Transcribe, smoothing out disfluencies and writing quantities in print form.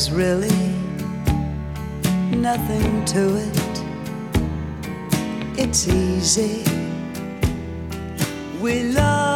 there's really nothing to it. It's easy. We love